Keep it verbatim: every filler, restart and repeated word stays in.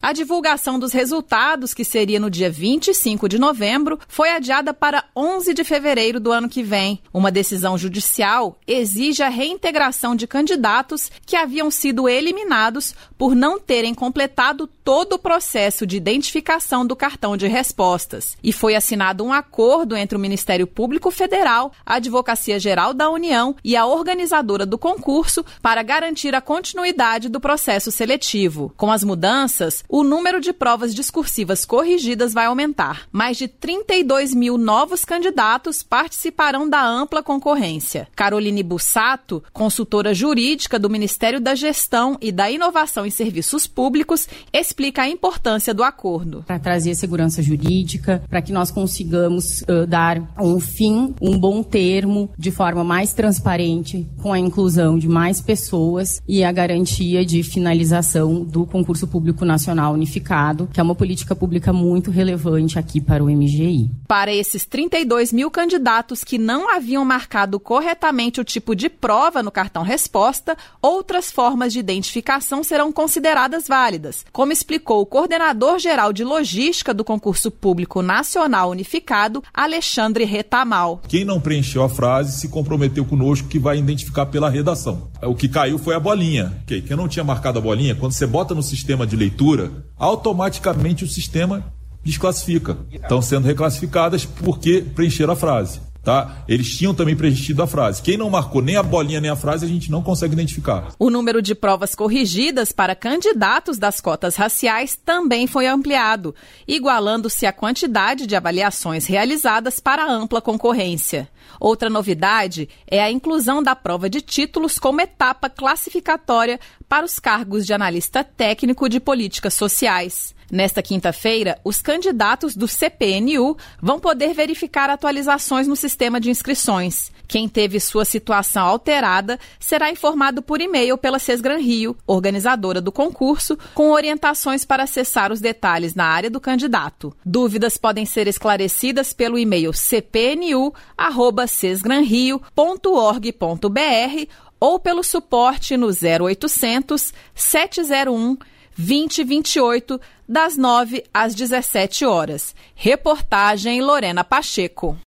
A divulgação dos resultados, que seria no dia vinte e cinco de novembro, foi adiada para onze de fevereiro do ano que vem. Uma decisão judicial exige a reintegração de candidatos que haviam sido eliminados por não terem completado todo o processo de identificação do cartão de respostas. E foi assinado um acordo entre o Ministério Público Federal, a Advocacia Geral da União e a organizadora do concurso para garantir a continuidade do processo seletivo. Com as mudanças, o número de provas discursivas corrigidas vai aumentar. Mais de trinta e dois mil novos candidatos participarão da ampla concorrência. Caroline Bussato, consultora jurídica do Ministério da Gestão e da Inovação em Serviços Públicos, explica a importância do acordo. Para trazer segurança jurídica, para que nós consigamos uh, dar um fim, um bom termo, de forma mais transparente, com a inclusão de mais pessoas e a garantia de finalização do concurso público nacional unificado, que é uma política pública muito relevante aqui para o M G I. Para esses trinta e dois mil candidatos que não haviam marcado corretamente o tipo de prova no cartão resposta, outras formas de identificação serão consideradas válidas, como explicou o coordenador-geral de logística do concurso público nacional unificado, Alexandre Retamal. Quem não preencheu a frase se comprometeu conosco que vai identificar pela redação. O que caiu foi a bolinha. Quem não tinha marcado a bolinha, quando você bota no sistema de leitura, automaticamente o sistema desclassifica. Estão sendo reclassificadas porque preencheram a frase. Tá? Eles tinham também preenchido a frase. Quem não marcou nem a bolinha nem a frase, a gente não consegue identificar. O número de provas corrigidas para candidatos das cotas raciais também foi ampliado, igualando-se a quantidade de avaliações realizadas para a ampla concorrência. Outra novidade é a inclusão da prova de títulos como etapa classificatória para os cargos de analista técnico de políticas sociais. Nesta quinta-feira, os candidatos do C P N U vão poder verificar atualizações no sistema de inscrições. Quem teve sua situação alterada será informado por e-mail pela Sesgran Rio, organizadora do concurso, com orientações para acessar os detalhes na área do candidato. Dúvidas podem ser esclarecidas pelo e-mail c p n u arroba sesgranrio ponto org ponto b r ou pelo suporte no zero oitocentos, sete zero um, vinte vinte e oito, das nove às dezessete horas. Reportagem Lorena Pacheco.